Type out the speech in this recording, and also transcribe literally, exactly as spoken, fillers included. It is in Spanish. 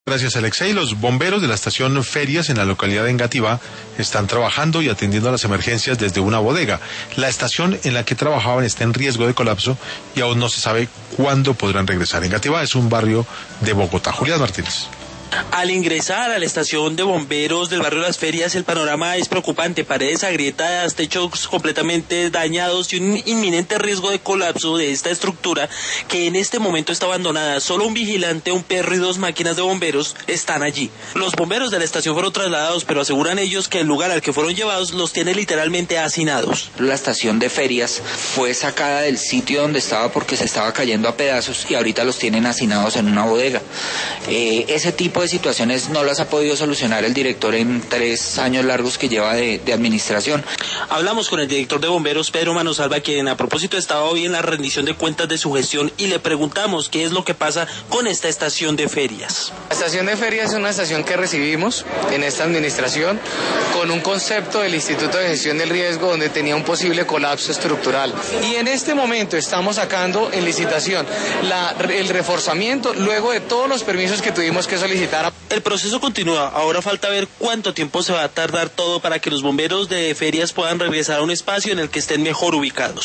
Gracias, Alexei. Los bomberos de la estación Ferias en la localidad de Engativá están trabajando y atendiendo a las emergencias desde una bodega. La estación en la que trabajaban está en riesgo de colapso y aún no se sabe cuándo podrán regresar. Engativá es un barrio de Bogotá. Julián Martínez. Al ingresar a la estación de bomberos del barrio Las Ferias, el panorama es preocupante. Paredes agrietadas, techos completamente dañados y un inminente riesgo de colapso de esta estructura que en este momento está abandonada. Solo un vigilante, un perro y dos máquinas de bomberos están allí. Los bomberos de la estación fueron trasladados, pero aseguran ellos que el lugar al que fueron llevados los tiene literalmente hacinados. La estación de Ferias fue sacada del sitio donde estaba porque se estaba cayendo a pedazos y ahorita los tienen hacinados en una bodega. Eh, ese tipo de situaciones no las ha podido solucionar el director en tres años largos que lleva de, de administración. Hablamos con el director de bomberos, Pedro Manosalva, quien a propósito estaba hoy en la rendición de cuentas de su gestión, y le preguntamos qué es lo que pasa con esta estación de Ferias. La estación de Ferias es una estación que recibimos en esta administración con un concepto del Instituto de Gestión del Riesgo donde tenía un posible colapso estructural. Y en este momento estamos sacando en licitación la, el reforzamiento luego de todos los permisos que tuvimos que solicitar. El proceso continúa. Ahora falta ver cuánto tiempo se va a tardar todo para que los bomberos de Ferias puedan regresar a un espacio en el que estén mejor ubicados.